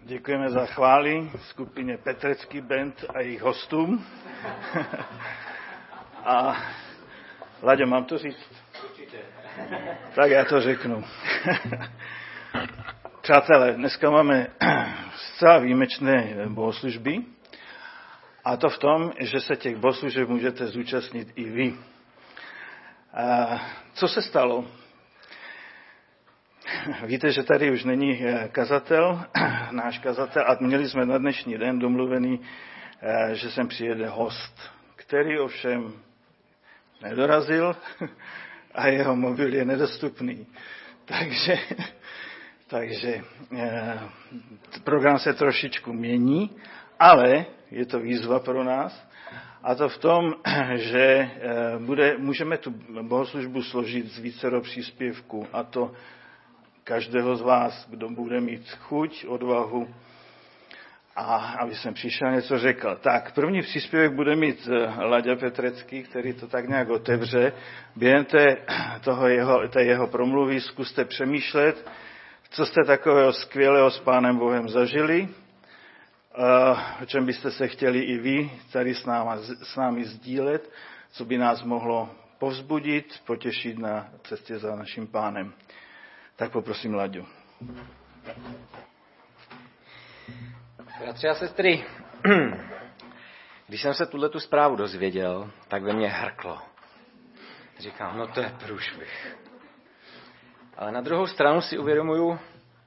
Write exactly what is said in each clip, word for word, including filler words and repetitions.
Děkujeme za chvály skupině Petrecký band a jejich hostům. A Láďo, mám to říct? Určitě. Tak já to řeknu. Přátelé, dneska máme zcela výjimečné bohoslužby. A to v tom, že se těch bohoslužeb můžete zúčastnit i vy. A co se stalo? Víte, že tady už není kazatel, náš kazatel, a měli jsme na dnešní den domluvený, že sem přijede host, který ovšem nedorazil a jeho mobil je nedostupný. Takže, takže program se trošičku mění, ale je to výzva pro nás. A to v tom, že bude, můžeme tu bohoslužbu složit z vícero příspěvků, a to každého z vás, kdo bude mít chuť, odvahu, a aby jsem přišel něco řekl. Tak, první příspěvek bude mít Láďa Petrecký, který to tak nějak otevře. Během té, toho jeho, té jeho promluvy zkuste přemýšlet, co jste takového skvělého s Pánem Bohem zažili, o čem byste se chtěli i vy tady s námi, s námi sdílet, co by nás mohlo povzbudit, potěšit na cestě za naším Pánem. Tak poprosím Láďu. Bratři a sestry, když jsem se tuhletu zprávu dozvěděl, tak ve mně hrklo. Říkám, no to je průšvih. Ale na druhou stranu si uvědomuju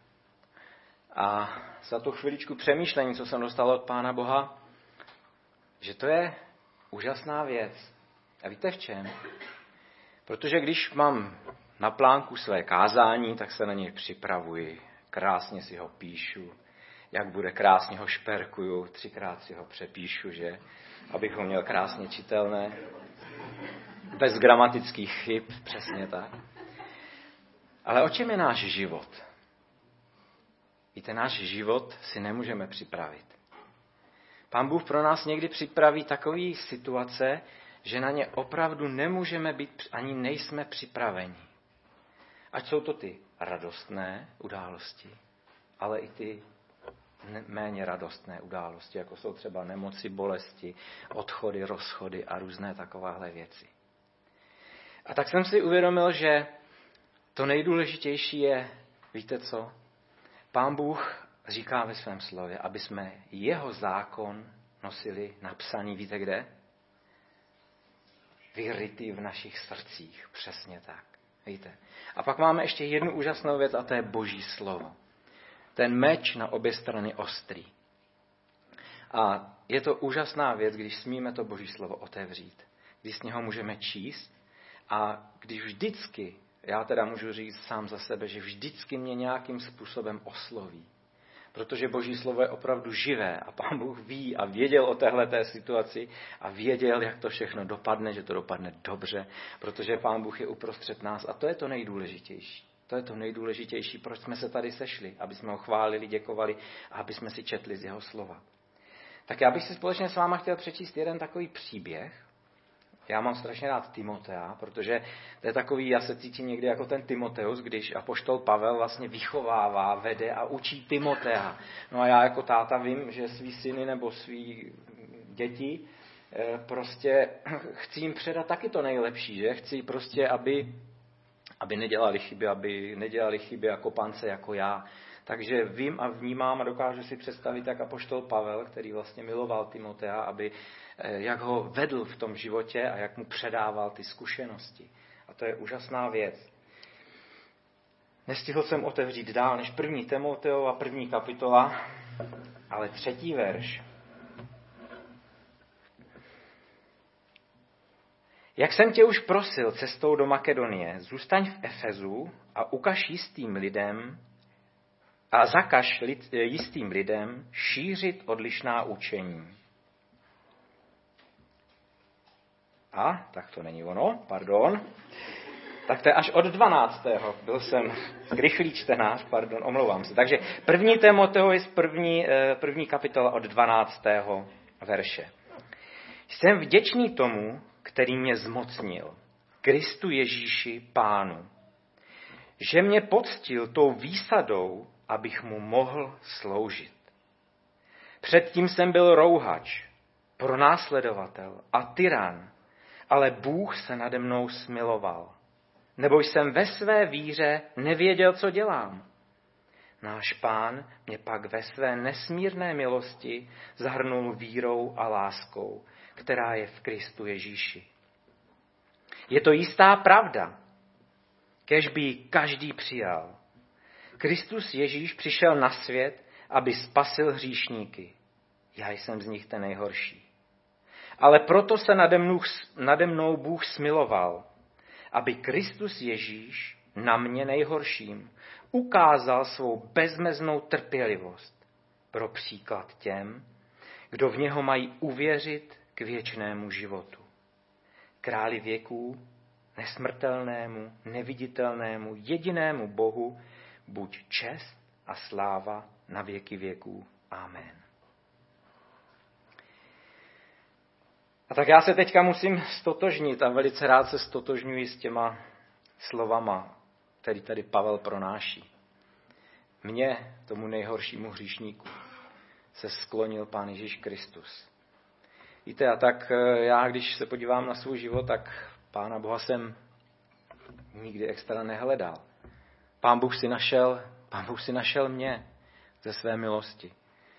a za tu chviličku přemýšlení, co jsem dostal od Pána Boha, že to je úžasná věc. A víte v čem? Protože když mám na plánku své kázání, tak se na něj připravuji. Krásně si ho píšu. Jak bude, krásně ho šperkuju. Třikrát si ho přepíšu, že? Abych ho měl krásně čitelné. Bez gramatických chyb, přesně tak. Ale o čem je náš život? Víte, náš život si nemůžeme připravit. Pán Bůh pro nás někdy připraví takové situace, že na ně opravdu nemůžeme být, ani nejsme připraveni. Ať jsou to ty radostné události, ale i ty méně radostné události, jako jsou třeba nemoci, bolesti, odchody, rozchody a různé takovéhle věci. A tak jsem si uvědomil, že to nejdůležitější je, víte co? Pán Bůh říká ve svém slově, aby jsme jeho zákon nosili napsaný, víte kde? Vyrytý v našich srdcích, přesně tak. Víte. A pak máme ještě jednu úžasnou věc, a to je Boží slovo. Ten meč na obě strany ostrý. A je to úžasná věc, když smíme to Boží slovo otevřít. Když z něho můžeme číst a když vždycky, já teda můžu říct sám za sebe, že vždycky mě nějakým způsobem osloví. Protože Boží slovo je opravdu živé a Pán Bůh ví a věděl o téhleté situaci a věděl, jak to všechno dopadne, že to dopadne dobře, protože Pán Bůh je uprostřed nás a to je to nejdůležitější. To je to nejdůležitější, proč jsme se tady sešli, aby jsme ho chválili, děkovali a aby jsme si četli z jeho slova. Tak já bych si společně s váma chtěl přečíst jeden takový příběh. Já mám strašně rád Timotea, protože to je takový, já se cítím někdy jako ten Timoteus, když apoštol Pavel vlastně vychovává, vede a učí Timotea. No a já jako táta vím, že svý syny nebo svý děti prostě chci jim předat taky to nejlepší, že? Chci prostě, aby, aby nedělali chyby, aby nedělali chyby jako pance, jako já. Takže vím a vnímám a dokážu si představit, jak apoštol Pavel, který vlastně miloval Timotea, aby jak ho vedl v tom životě a jak mu předával ty zkušenosti. A to je úžasná věc. Nestihl jsem otevřít dál než první Timoteova první kapitola, ale třetí verš. Jak jsem tě už prosil cestou do Makedonie, zůstaň v Efezu a ukaž jistým lidem a zakaž lid, jistým lidem šířit odlišná učení. A, tak to není ono, pardon. Tak to je až od dvanáctého Byl jsem rychlý čtenář, pardon, omlouvám se. Takže první Timoteovi z první, první kapitola od dvanáctého verše. Jsem vděčný tomu, který mě zmocnil, Kristu Ježíši Pánu, že mě poctil tou výsadou, abych mu mohl sloužit. Předtím jsem byl rouhač, pronásledovatel a tyran, ale Bůh se nade mnou smiloval. Nebo jsem ve své víře nevěděl, co dělám. Náš Pán mě pak ve své nesmírné milosti zahrnul vírou a láskou, která je v Kristu Ježíši. Je to jistá pravda, kéž by ji každý přijal. Kristus Ježíš přišel na svět, aby spasil hříšníky. Já jsem z nich ten nejhorší. Ale proto se nade mnou, nade mnou Bůh smiloval, aby Kristus Ježíš na mě nejhorším ukázal svou bezmeznou trpělivost pro příklad těm, kdo v něho mají uvěřit k věčnému životu. Králi věků, nesmrtelnému, neviditelnému, jedinému Bohu, buď čest a sláva na věky věků. Amen. A tak já se teďka musím stotožnit a velice rád se stotožňuji s těma slovama, který tady Pavel pronáší. Mně, tomu nejhoršímu hříšníku, se sklonil Pán Ježíš Kristus. Víte, a tak já, když se podívám na svůj život, tak Pána Boha jsem nikdy extra nehledal. Pán Bůh si našel, Pán Bůh si našel mě ze své milosti.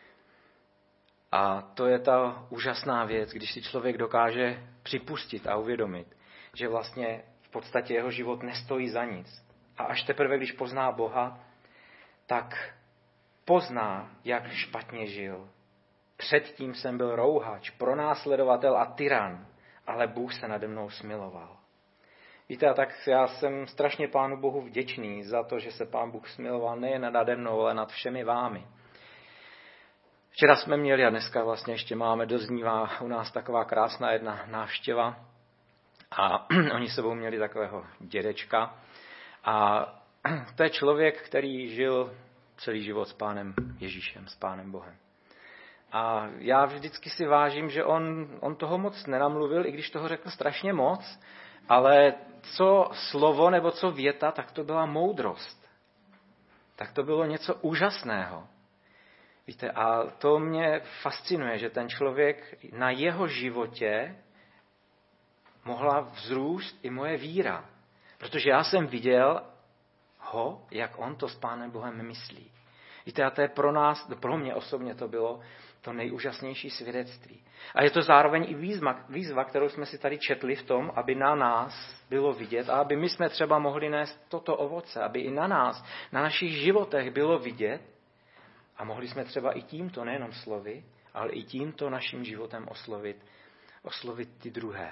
A to je ta úžasná věc, když si člověk dokáže připustit a uvědomit, že vlastně v podstatě jeho život nestojí za nic. A až teprve, když pozná Boha, tak pozná, jak špatně žil. Předtím jsem byl rouhač, pronásledovatel a tyran, ale Bůh se nade mnou smiloval. Víte, a tak já jsem strašně Pánu Bohu vděčný za to, že se Pán Bůh smiloval nejen nade mnou, ale nad všemi vámi. Včera jsme měli a dneska vlastně ještě máme, doznívá u nás taková krásná jedna návštěva a oni sebou měli takového dědečka a to je člověk, který žil celý život s Pánem Ježíšem, s Pánem Bohem. A já vždycky si vážím, že on, on toho moc nenamluvil, i když toho řekl strašně moc, ale co slovo nebo co věta, tak to byla moudrost. Tak to bylo něco úžasného. Víte, a to mě fascinuje, že ten člověk, na jeho životě mohla vzrůst i moje víra. Protože já jsem viděl ho, jak on to s Pánem Bohem myslí. Víte, a to je pro nás, pro mě osobně to bylo to nejúžasnější svědectví. A je to zároveň i výzva, výzva, kterou jsme si tady četli v tom, aby na nás bylo vidět a aby my jsme třeba mohli nést toto ovoce, aby i na nás, na našich životech bylo vidět a mohli jsme třeba i tímto, nejenom slovy, ale i tímto naším životem oslovit, oslovit ty druhé.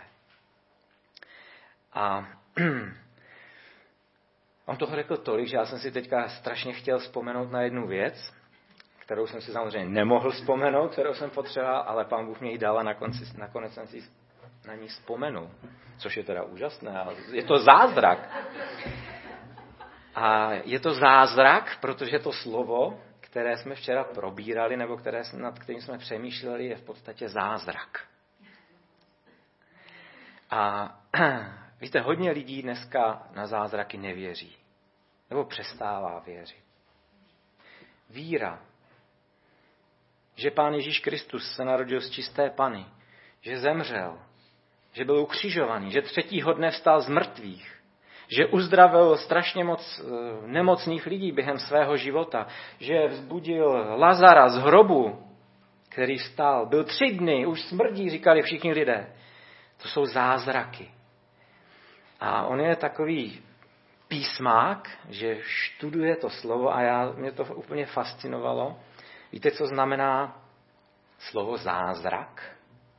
A on toho řekl tolik, že já jsem si teďka strašně chtěl vzpomenout na jednu věc, kterou jsem si samozřejmě nemohl vzpomenout, kterou jsem potřeboval, ale Pán Bůh mě ji dal a nakonec, nakonec jsem si na ní vzpomenul, což je teda úžasné. Je to zázrak. A je to zázrak, protože to slovo, které jsme včera probírali, nebo které, nad kterým jsme přemýšleli, je v podstatě zázrak. A víte, hodně lidí dneska na zázraky nevěří. Nebo přestává věřit. Víra, že Pán Ježíš Kristus se narodil z čisté Panny, že zemřel, že byl ukřižovaný, že třetího dne vstal z mrtvých, že uzdravil strašně moc nemocných lidí během svého života, že vzbudil Lazara z hrobu, který vstal. Byl tři dny, už smrdí, říkali všichni lidé. To jsou zázraky. A on je takový písmák, že študuje to slovo a já, mě to úplně fascinovalo. Víte, co znamená slovo zázrak?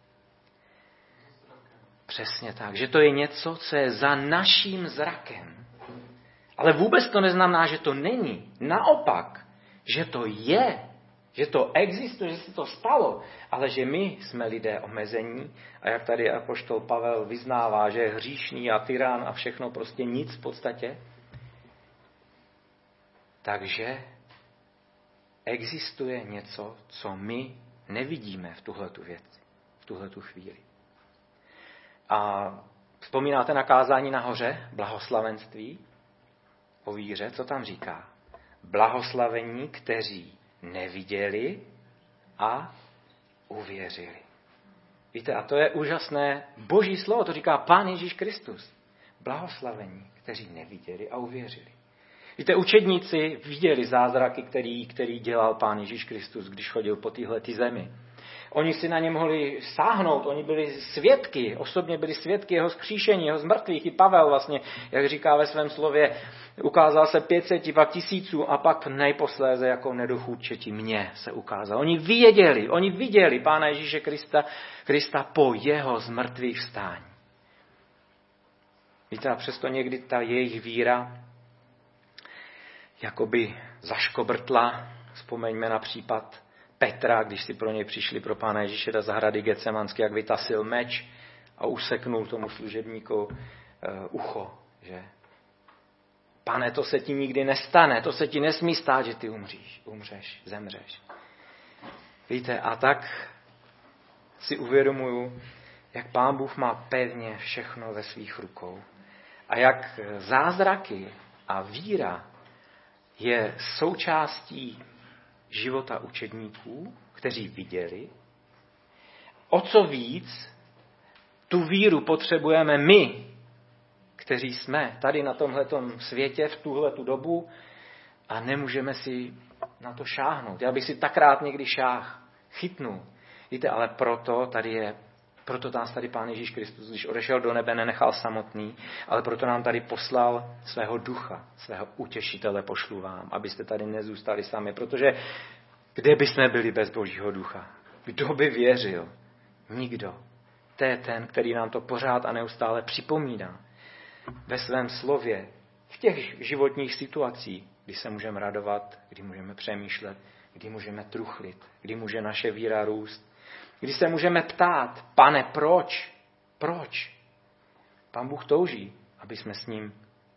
Přesně tak, že to je něco, co je za naším zrakem. Ale vůbec to neznamená, že to není. Naopak, že to je, že to existuje, že se to stalo, ale že my jsme lidé omezení a jak tady apoštol Pavel vyznává, že je hříšný a tyran a všechno prostě nic v podstatě. Takže existuje něco, co my nevidíme v tuhletu věci, v tuhletu chvíli. A vzpomínáte na kázání nahoře, blahoslavenství o víře, co tam říká? Blahoslavení, kteří neviděli a uvěřili. Víte, a to je úžasné boží slovo, to říká Pán Ježíš Kristus. Blahoslavení, kteří neviděli a uvěřili. Víte, učedníci viděli zázraky, který, který dělal Pán Ježíš Kristus, když chodil po téhletý zemi. Oni si na ně mohli sáhnout, oni byli svědky, osobně byli svědky jeho vzkříšení, jeho zmrtvých. I Pavel vlastně, jak říká ve svém slově, ukázal se pětseti, pak tisíců a pak nejposléze jako nedochůdčeti mně se ukázal. Oni věděli, oni viděli Pána Ježíše Krista, Krista po jeho zmrtvých vstání. Víte, a přesto někdy ta jejich víra jakoby zaškobrtla. Vzpomeňme na případ Petra, když si pro něj přišli pro Pána Ježíše do zahrady Getsemanské, jak vytasil meč a useknul tomu služebníku uh, ucho. Že? Pane, to se ti nikdy nestane, to se ti nesmí stát, že ty umříš, umřeš, zemřeš. Víte, a tak si uvědomuju, jak Pán Bůh má pevně všechno ve svých rukou. A jak zázraky a víra je součástí života učedníků, kteří viděli. O co víc tu víru potřebujeme my, kteří jsme tady na tomhletom světě v tuhletu dobu a nemůžeme si na to šáhnout. Já bych si tak rád někdy šáhl, chytnul. Víte, ale proto tady je Proto nás tady Pán Ježíš Kristus, když odešel do nebe, nenechal samotný, ale proto nám tady poslal svého ducha, svého utěšitele pošlu vám, abyste tady nezůstali sami. Protože kde by jsme byli bez Božího ducha? Kdo by věřil? Nikdo. To je ten, který nám to pořád a neustále připomíná. Ve svém slově, v těch životních situacích, kdy se můžeme radovat, kdy můžeme přemýšlet, kdy můžeme truchlit, kdy může naše víra růst, kdy se můžeme ptát, Pane, proč? Proč? Pán Bůh touží, aby jsme s ním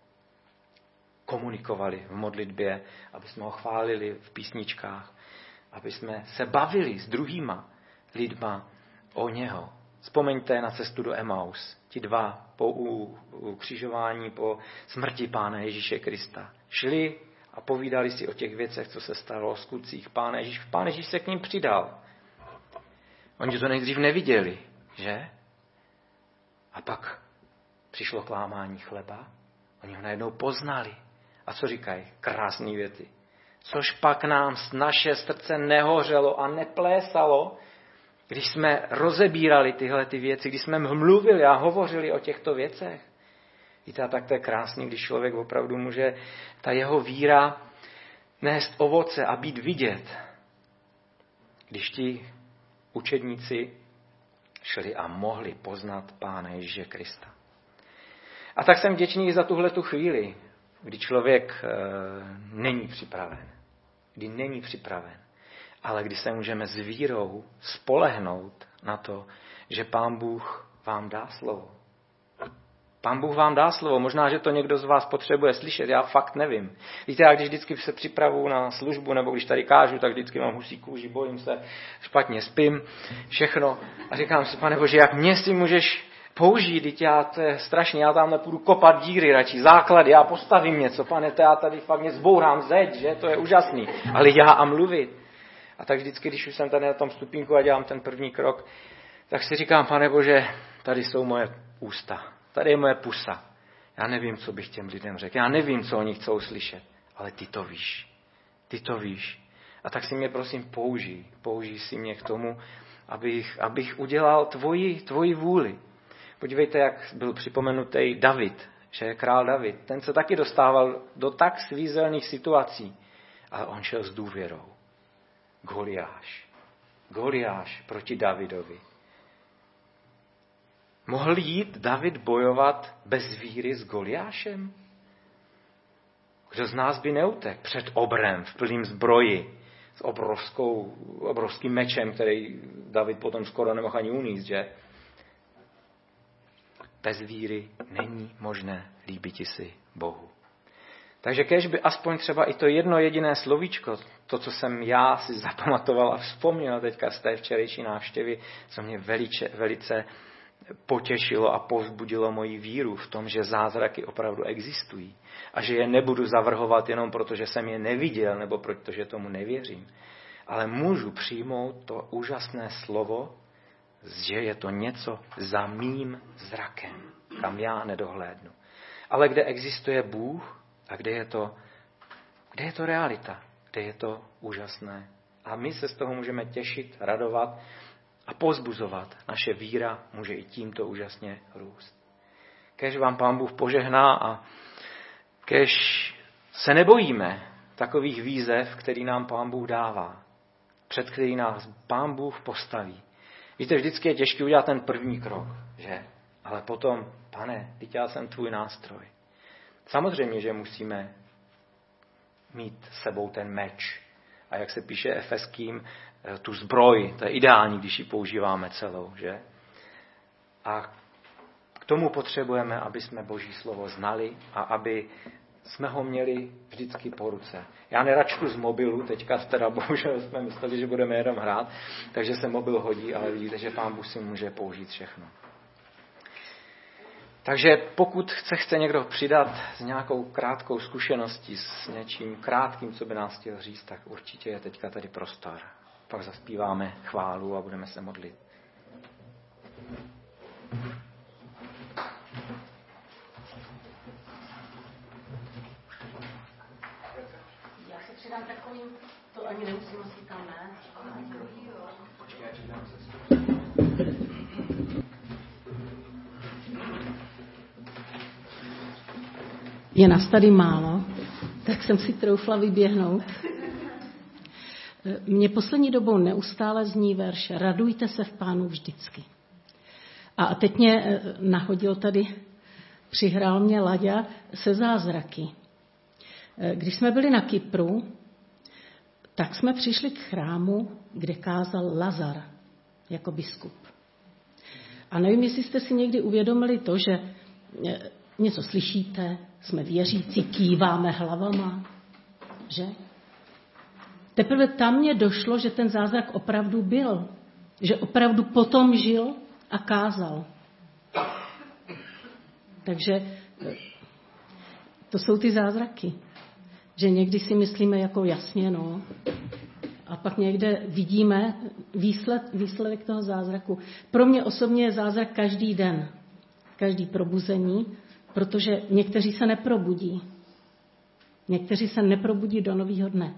komunikovali v modlitbě, aby jsme ho chválili v písničkách, aby jsme se bavili s druhýma lidma o něho. Vzpomeňte na cestu do Emaus. Ti dva po ukřižování, po smrti Pána Ježíše Krista šli a povídali si o těch věcech, co se stalo, o skutcích Pána Ježíš. Pán Ježíš se k ním přidal. Oni to nejdřív neviděli, že? A pak přišlo k lámání chleba. Oni ho najednou poznali. A co říkají? Krásné věty. Což pak nám naše srdce nehořelo a neplésalo, když jsme rozebírali tyhle ty věci, když jsme mluvili a hovořili o těchto věcech. Víte, a tak to je krásný, když člověk opravdu může, ta jeho víra nést ovoce a být vidět. Když ti učedníci šli a mohli poznat Pána Ježíše Krista. A tak jsem vděčný za tuhletu chvíli, kdy člověk e, není připraven. Kdy není připraven. Ale kdy se můžeme s vírou spolehnout na to, že Pán Bůh vám dá slovo. Pán Bůh vám dá slovo. Možná, že to někdo z vás potřebuje slyšet. Já fakt nevím. Víte, já když vždycky se připravuju na službu, nebo když tady kážu, tak vždycky mám husí kůži, bojím se, špatně spím, všechno. A říkám si, Pane Bože, jak mě si můžeš použít, teď já, to je strašně, já tamhle půjdu kopat díry radši, základy, já postavím něco, Pane, to já tady fakt mě zbourám zeď, že, to je úžasný. Ale já a mluvit. A tak vždycky, když už jsem tady na tom stupínku a dělám ten první krok, tak si říkám, Pane Bože, tady jsou moje ústa. Tady je moje pusa. Já nevím, co bych těm lidem řekl. Já nevím, co oni chcou slyšet. Ale ty to víš. Ty to víš. A tak si mě prosím použij. Použij si mě k tomu, abych, abych udělal tvoji, tvoji vůli. Podívejte, jak byl připomenutý David, že je král David. Ten se taky dostával do tak svízelných situací. Ale on šel s důvěrou. Goliáš. Goliáš proti Davidovi. Mohl jít David bojovat bez víry s Goliášem? Kdo z nás by neutek před obrem v plným zbroji s obrovskou, obrovským mečem, který David potom skoro nemohl ani uníst, že? Bez víry není možné líbiti si Bohu. Takže kéž by aspoň třeba i to jedno jediné slovíčko, to, co jsem já si zapamatoval a vzpomněl teďka z té včerejší návštěvy, co mě velice, velice potěšilo a povzbudilo moji víru v tom, že zázraky opravdu existují a že je nebudu zavrhovat jenom proto, že jsem je neviděl nebo protože tomu nevěřím, ale můžu přijmout to úžasné slovo, že je to něco za mým zrakem, kam já nedohlédnu. Ale kde existuje Bůh a kde je to, kde je to realita, kde je to úžasné. A my se z toho můžeme těšit, radovat a povzbuzovat. Naše víra může i tímto úžasně růst. Kéž vám Pán Bůh požehná a kéž se nebojíme takových výzev, který nám Pán Bůh dává, před který nás Pán Bůh postaví. Víte, vždycky je těžké udělat ten první krok, že? Ale potom, Pane, teď já jsem tvůj nástroj. Samozřejmě, že musíme mít s sebou ten meč. A jak se píše Efeským, tu zbroj, to je ideální, když ji používáme celou, že? A k tomu potřebujeme, aby jsme Boží slovo znali a aby jsme ho měli vždycky po ruce. Já neračtu z mobilu, teďka teda bohužel jsme mysleli, že budeme jenom hrát, takže se mobil hodí, ale vidíte, že Pán Bůh si může použít všechno. Takže pokud se chce někdo přidat s nějakou krátkou zkušeností, s něčím krátkým, co by nás chtěl říct, tak určitě je teďka tady prostor. Pak zaspíváme chválu a budeme se modlit. Já se přidám takovým, to ani nemusím nosit tam, ne? Počkej, já přidám se. Je nás tady málo, tak jsem si troufla vyběhnout. Mně poslední dobou neustále zní verš Radujte se v Pánu vždycky. A teď mě nahodil tady, přihrál mě Laďa se zázraky. Když jsme byli na Kypru, tak jsme přišli k chrámu, kde kázal Lazar jako biskup. A nevím, jestli jste si někdy uvědomili to, že něco slyšíte, jsme věřící, kýváme hlavama, že? Teprve tam mě došlo, že ten zázrak opravdu byl, že opravdu potom žil a kázal. Takže to jsou ty zázraky, že někdy si myslíme jako jasně, no, a pak někde vidíme výsled, výsledek toho zázraku. Pro mě osobně je zázrak každý den, každý probuzení, protože někteří se neprobudí. Někteří se neprobudí do nového dne.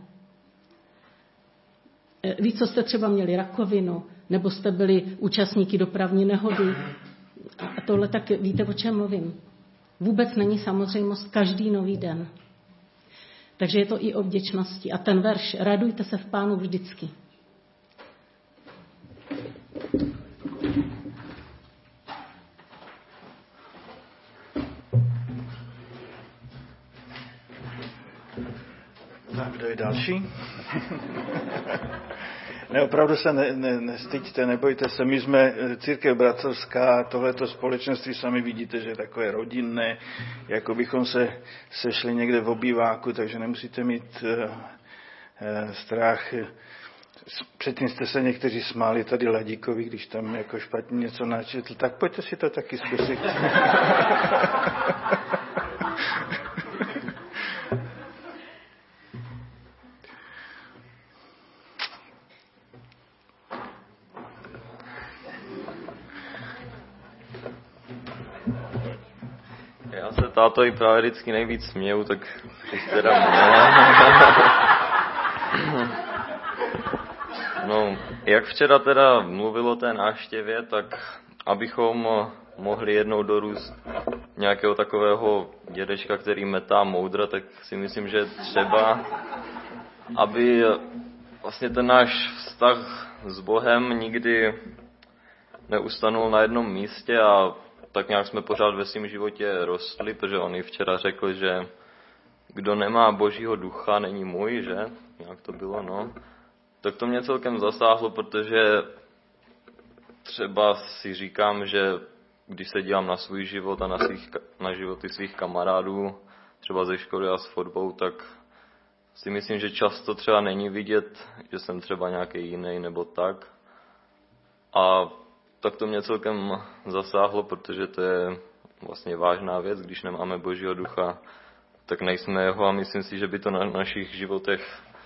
Víc, co jste třeba měli rakovinu, nebo jste byli účastníky dopravní nehody. A tohle tak víte, o čem mluvím. Vůbec není samozřejmost každý nový den. Takže je to i o vděčnosti. A ten verš, radujte se v Pánu vždycky. Tak, kdo je další? Ne, opravdu se ne, ne, nestyďte, nebojte se. My jsme církev bratrská, tohleto společenství sami vidíte, že je takové rodinné, jako bychom se sešli někde v obýváku, takže nemusíte mít uh, uh, strach. Předtím jste se někteří smáli tady Ladíkovi, když tam jako špatně něco načetl, tak pojďte si to taky zkusit. Já se tátovi právě vždycky nejvíc směju, tak když teda mě. No, jak včera teda mluvil o té návštěvě, tak abychom mohli jednou dorůst nějakého takového dědečka, který metá moudra, tak si myslím, že třeba, aby vlastně ten náš vztah s Bohem nikdy neustanul na jednom místě a tak nějak jsme pořád ve svém životě rostli, protože on i včera řekl, že kdo nemá Božího ducha, není můj, že? Jak to bylo, no. Tak to mě celkem zasáhlo, protože třeba si říkám, že když se dívám na svůj život a na, svých, na životy svých kamarádů, třeba ze školy a s fotbou, tak si myslím, že často třeba není vidět, že jsem třeba nějaký jiný nebo tak. A tak to mě celkem zasáhlo, protože to je vlastně vážná věc, když nemáme Božího ducha, tak nejsme jeho a myslím si, že by to na našich životech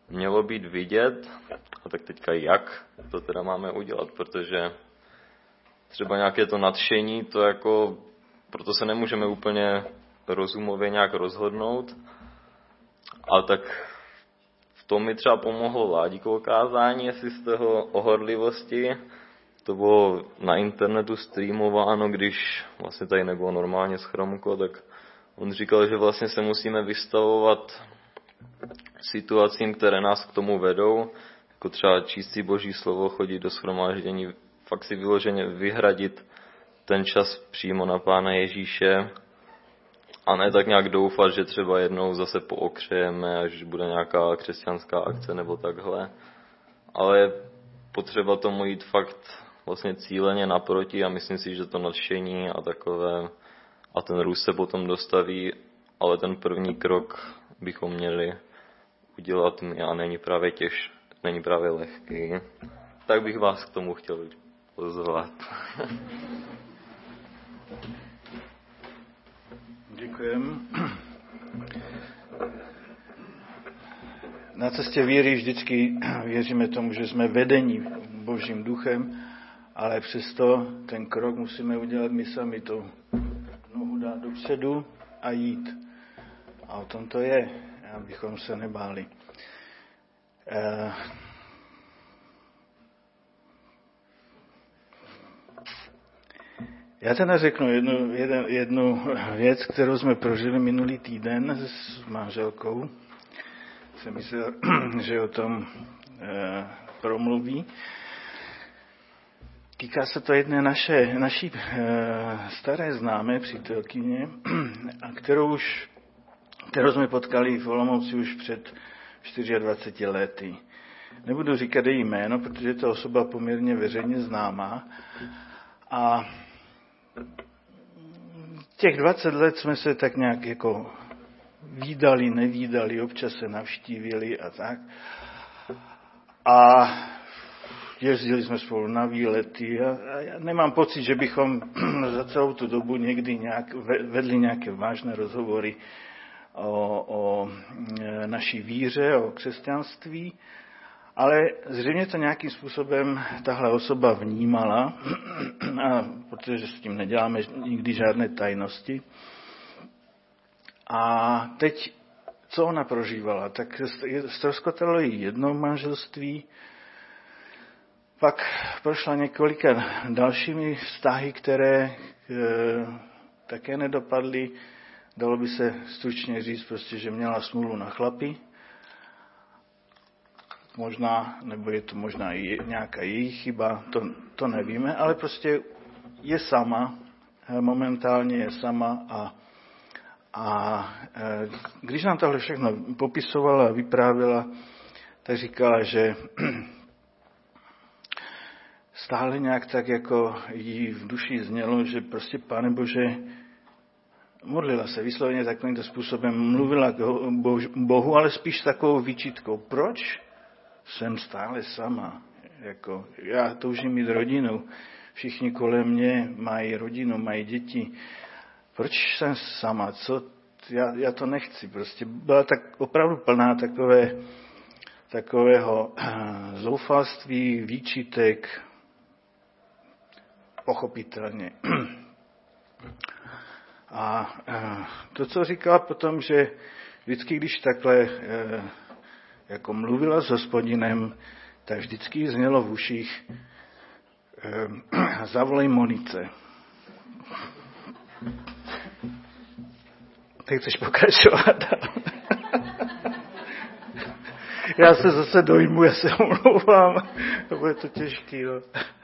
mělo být vidět. A tak teďka jak to teda máme udělat, protože třeba nějaké to nadšení, to jako, proto se nemůžeme úplně rozumově nějak rozhodnout. Ale tak v tom mi třeba pomohlo Ládíkovo kázání, jestli z toho o horlivosti. To bylo na internetu streamováno, když vlastně tady nebylo normálně schromko, tak on říkal, že vlastně se musíme vystavovat situacím, které nás k tomu vedou, jako třeba číst si Boží slovo, chodit do shromáždění, fakt si vyloženě vyhradit ten čas přímo na Pána Ježíše a ne tak nějak doufat, že třeba jednou zase pookřejeme, až bude nějaká křesťanská akce nebo takhle. Ale je potřeba tomu jít fakt vlastně cíleně naproti a myslím si, že to nadšení a takové a ten růst se potom dostaví, ale ten první krok bychom měli udělat my a není právě těž, není právě lehký. Tak bych vás k tomu chtěl pozvat. Děkujem. Na cestě víry vždycky věříme tomu, že jsme vedeni Božím duchem, ale přesto ten krok musíme udělat my sami, to nohu dát dopředu a jít. A o tom to je, abychom se nebáli. Eh, Já teda řeknu jednu, jednu, jednu věc, kterou jsme prožili minulý týden s manželkou. Jsem myslel, že o tom eh, promluví. Týká se to jedné naše, naší eh, staré známé přítelkyně, a kterou, už, kterou jsme potkali v Olomouci už před dvaceti čtyřmi lety. Nebudu říkat její jméno, protože je to osoba poměrně veřejně známá. A těch dvacet let jsme se tak nějak jako vídali, nevídali, občas se navštívili a tak. A jezdili jsme spolu na výlety a, a já nemám pocit, že bychom za celou tu dobu někdy nějak vedli nějaké vážné rozhovory o, o naší víře, o křesťanství, ale zřejmě to nějakým způsobem tahle osoba vnímala, a protože s tím neděláme nikdy žádné tajnosti. A teď, co ona prožívala? Tak ztroskotalo jí jedno manželství, pak prošla několika dalšími vztahy, které e, také nedopadly. Dalo by se stručně říct, prostě, že měla smůlu na chlapy. Možná, nebo je to možná i nějaká její chyba, to, to nevíme, ale prostě je sama, momentálně je sama a, a e, když nám tohle všechno popisovala a vyprávěla, tak říkala, že stále nějak tak jako jí v duši znělo, že prostě Pane Bože, modlila se vysloveně takovýmto způsobem, mluvila k Bohu, ale spíš takovou výčitkou. Proč jsem stále sama? Jako, já toužím mít rodinu, všichni kolem mě mají rodinu, mají děti. Proč jsem sama? Co? Já, já to nechci. Prostě byla tak opravdu plná takové, takového zoufalství, výčitek, pochopitelně. A to, co říkala potom, že vždycky, když takhle jako mluvila s Hospodinem, tak vždycky znělo v uších zavolej Monice. Tak chceš pokračovat? Já se zase dojmu, já se omlouvám. To bude to těžký, no.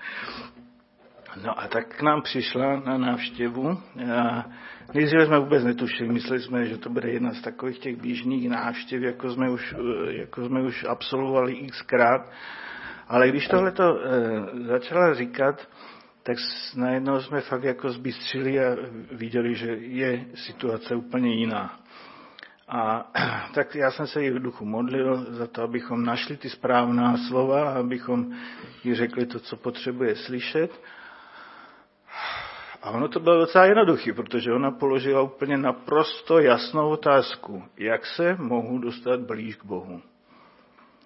No a tak k nám přišla na návštěvu. Nejdříve jsme vůbec netušili, mysleli jsme, že to bude jedna z takových těch běžných návštěv, jako jsme už, jako jsme už absolvovali xkrát. Ale když tohleto e, začala říkat, tak najednou jsme fakt jako zbystřili a viděli, že je situace úplně jiná. A tak já jsem se jí v duchu modlil za to, abychom našli ty správná slova, abychom jí řekli to, co potřebuje slyšet. A ono to bylo docela jednoduché, protože ona položila úplně naprosto jasnou otázku. Jak se mohu dostat blíž k Bohu?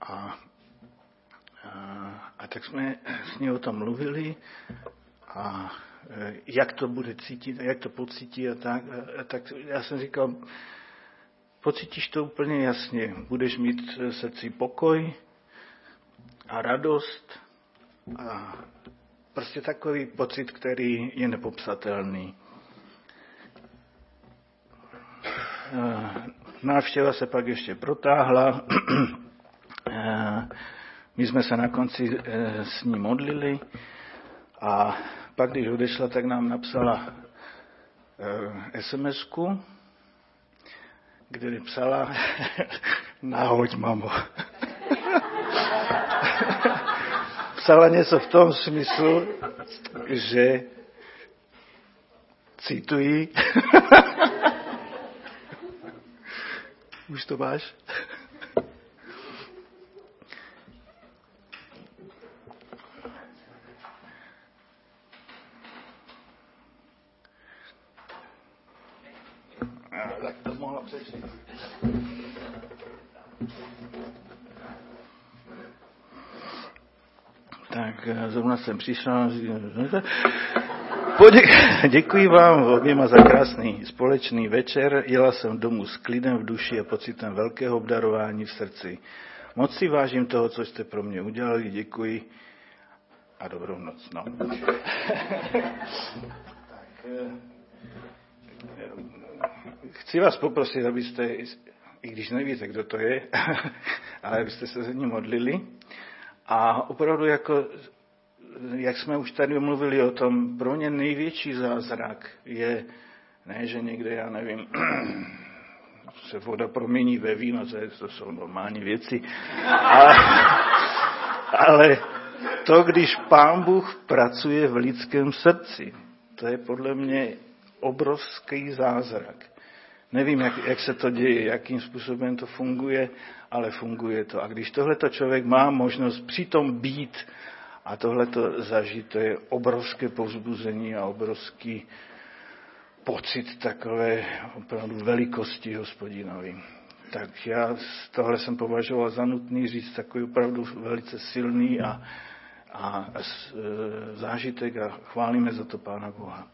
A, a, a tak jsme s ní o tom mluvili a jak to bude cítit a jak to pocítí a tak. A tak já jsem říkal, pocítíš to úplně jasně. Budeš mít v srdci pokoj a radost a prostě takový pocit, který je nepopsatelný. Návštěva se pak ještě protáhla. My jsme se na konci s ní modlili a pak, když odešla, tak nám napsala es em esku, kde psala nahoď, mamo. Psala něco v tom smyslu, že cituji. Už to máš? Tak to mohla přečíst. Tak zrovna jsem přišla. Podě- děkuji vám oběma za krásný společný večer. Jela jsem domů s klidem v duši a pocitem velkého obdarování v srdci. Moc si vážím toho, co jste pro mě udělali. Děkuji a dobrou noc. No. Tak, chci vás poprosit, abyste, i když nevíte, kdo to je, ale abyste se za ní modlili. A opravdu, jako, jak jsme už tady mluvili o tom, pro mě největší zázrak je, ne, že někde, já nevím, se voda promění ve víno, to, je, to jsou normální věci, ale, ale to, když Pán Bůh pracuje v lidském srdci, to je podle mě obrovský zázrak. Nevím, jak, jak se to děje, jakým způsobem to funguje, ale funguje to. A když tohleto člověk má možnost přitom být a tohleto zažít, to je obrovské povzbuzení a obrovský pocit takové opravdu velikosti Hospodinovi. Tak já tohle jsem považoval za nutný říct, takový opravdu velice silný a, a zážitek a chválíme za to Pána Boha.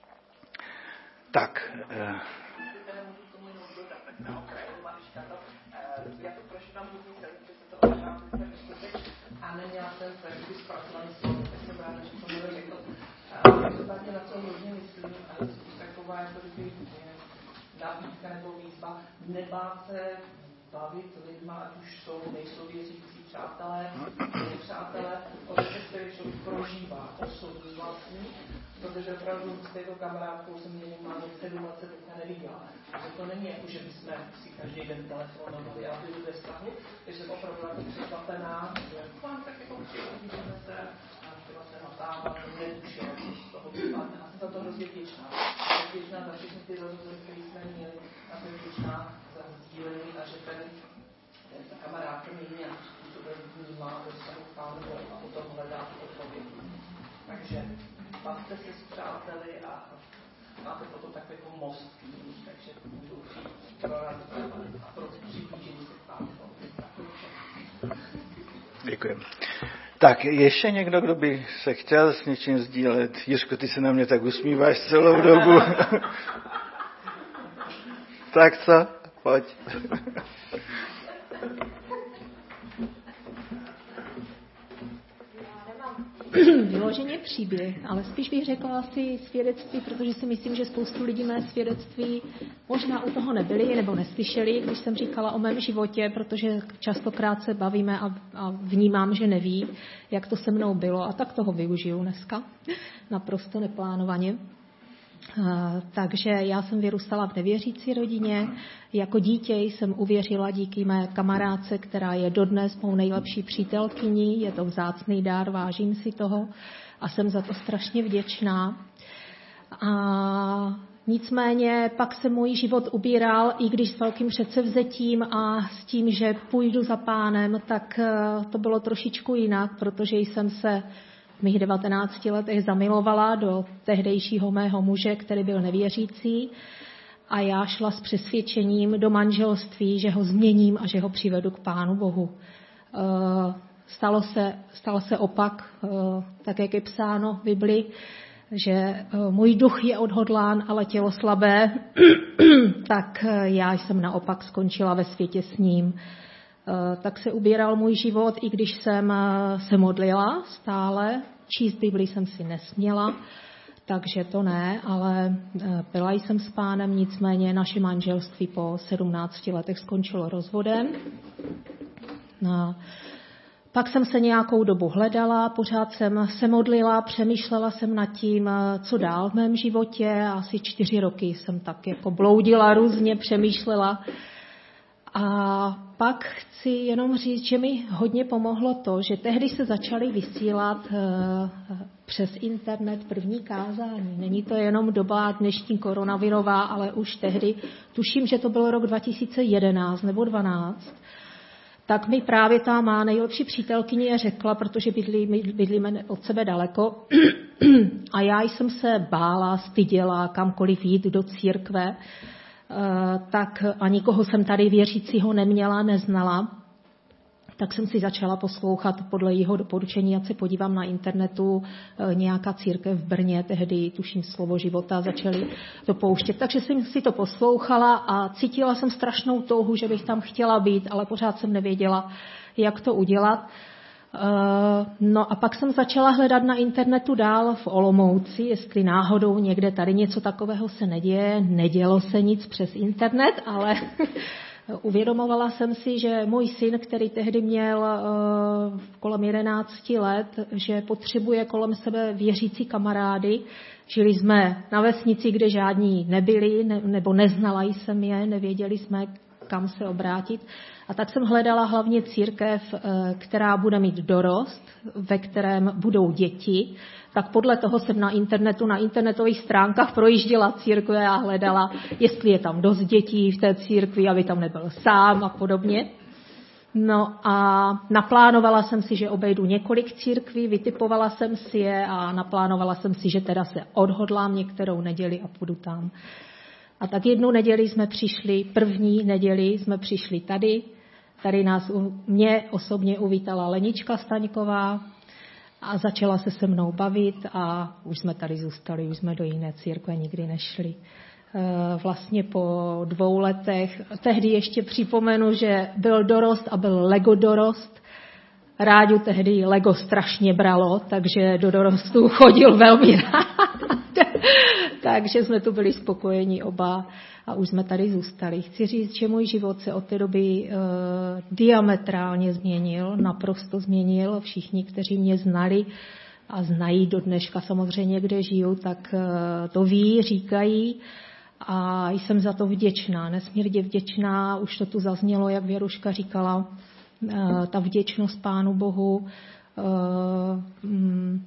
Tak. Eh, No, já to prošla tam hodně celý, že se to odehrává a neměla jsem to jakoby zpracovaný slovo, tak jsem ráda, že to bylo řekl. Každopádně na co hodně myslím, ale to je taková jako kdyby nabídka nebo výzva, nebát se bavit lidma, ať už jsou, nejsou věřící přátelé, nepřátelé, o to, který člověk prožívá osobní vlastní, protože opravdu s této kamarádkou jsem měli máme sedm let se teďka neviděla. Takže to není jako, že bychom si každý den telefonovali a byli ve vztahu, takže jsem opravdu jako překvapená, že mám tak jako přihodíme se a třeba se natávat, neduše, z toho vypadne. A jsem za to hrozně vděčná. Jsem vděčná za všechny ty rozhovory, které jsme měli, a jsem vděčná za sdílení a že ten, ten ta kamarádka mě nějakým způsobem vnímá ve vztahu k Pánu a potom hledá tu odpověď. Takže bavte se s přáteli a máte potom takový jako most, takže můžu přijít pro radost a pro přiblížení se k Pánu. Děkuji. Tak, ještě někdo, kdo by se chtěl s něčím sdílet? Jiřko, ty se na mě tak usmíváš celou dobu. Tak co? Pojď. Vyloženě příběh, ale spíš bych řekla asi svědectví, protože si myslím, že spoustu lidí mé svědectví možná u toho nebyli nebo neslyšeli, když jsem říkala o mém životě, protože častokrát se bavíme a, a vnímám, že neví, jak to se mnou bylo, a tak toho využiju dneska, naprosto neplánovaně. Uh, takže já jsem vyrůstala v nevěřící rodině. Jako dítě jsem uvěřila díky mé kamarádce, která je dodnes mou nejlepší přítelkyní. Je to vzácný dár, vážím si toho a jsem za to strašně vděčná. A nicméně pak se můj život ubíral, i když s velkým předsevzetím a s tím, že půjdu za Pánem, tak to bylo trošičku jinak, protože jsem se v mých devatenácti letech zamilovala do tehdejšího mého muže, který byl nevěřící, a já šla s přesvědčením do manželství, že ho změním a že ho přivedu k Pánu Bohu. Stalo se, stalo se opak, tak jak je psáno v Bibli, že můj duch je odhodlán, ale tělo slabé, tak já jsem naopak skončila ve světě s ním. Tak se ubíral můj život, i když jsem se modlila stále. Číst Bibli jsem si nesměla, takže to ne, ale byla jsem s pánem, nicméně naše manželství po sedmnácti letech skončilo rozvodem. No. Pak jsem se nějakou dobu hledala, pořád jsem se modlila, přemýšlela jsem nad tím, co dál v mém životě. Asi čtyři roky jsem tak jako bloudila různě, přemýšlela. A pak chci jenom říct, že mi hodně pomohlo to, že tehdy se začaly vysílat přes internet první kázání. Není to jenom doba dnešní koronavirová, ale už tehdy, tuším, že to byl rok dva tisíce jedenáct nebo dvanáct, tak mi právě ta má nejlepší přítelkyně řekla, protože bydlíme, bydlíme od sebe daleko, a já jsem se bála, styděla kamkoliv jít do církve, tak a nikoho jsem tady věřícího neměla, neznala, tak jsem si začala poslouchat podle jeho doporučení, ať se podívám na internetu, nějaká církev v Brně, tehdy tuším Slovo života, začali to pouštět. Takže jsem si to poslouchala a cítila jsem strašnou touhu, že bych tam chtěla být, ale pořád jsem nevěděla, jak to udělat. No a pak jsem začala hledat na internetu dál v Olomouci, jestli náhodou někde tady něco takového se neděje. Nedělo se nic přes internet, ale uvědomovala jsem si, že můj syn, který tehdy měl kolem jedenácti let, že potřebuje kolem sebe věřící kamarády. Žili jsme na vesnici, kde žádní nebyli, ne, nebo neznala jsem je, nevěděli jsme, kam se obrátit. A tak jsem hledala hlavně církev, která bude mít dorost, ve kterém budou děti. Tak podle toho jsem na internetu, na internetových stránkách projížděla církve a hledala, jestli je tam dost dětí v té církvi, aby tam nebyl sám a podobně. No a naplánovala jsem si, že obejdu několik církví, vytipovala jsem si je a naplánovala jsem si, že teda se odhodlám některou neděli a půjdu tam. A tak jednu neděli jsme přišli, první neděli jsme přišli tady. Tady nás, mě osobně uvítala Lenička Staňková a začala se se mnou bavit a už jsme tady zůstali, už jsme do jiné církve nikdy nešli. Vlastně po dvou letech, tehdy ještě připomenu, že byl dorost a byl Lego dorost. Ráďu tehdy Lego strašně bralo, takže do dorostu chodil velmi rád. Takže jsme tu byli spokojeni oba a už jsme tady zůstali. Chci říct, že můj život se od té doby uh, diametrálně změnil, naprosto změnil. Všichni, kteří mě znali a znají do dneška samozřejmě, kde žiju, tak uh, to ví, říkají. A jsem za to vděčná, nesmírně vděčná. Už to tu zaznělo, jak Věruška říkala, uh, ta vděčnost Pánu Bohu. Uh, mm,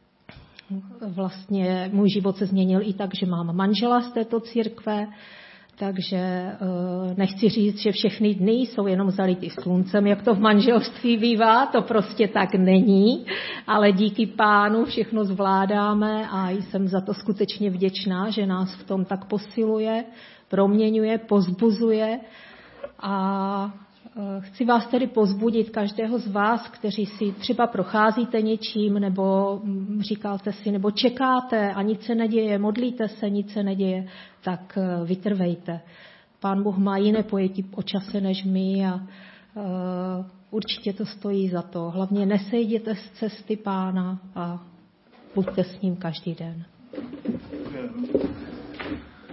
Vlastně můj život se změnil i tak, že mám manžela z této církve, takže nechci říct, že všechny dny jsou jenom zalitý sluncem, jak to v manželství bývá, to prostě tak není, ale díky Pánu všechno zvládáme a jsem za to skutečně vděčná, že nás v tom tak posiluje, proměňuje, pozbuzuje a chci vás tedy pozbudit, každého z vás, kteří si třeba procházíte něčím, nebo říkáte si, nebo čekáte a nic se neděje, modlíte se, nic se neděje, tak vytrvejte. Pán Bůh má jiné pojetí o čase než my a uh, určitě to stojí za to. Hlavně nesejděte z cesty Pána a buďte s ním každý den.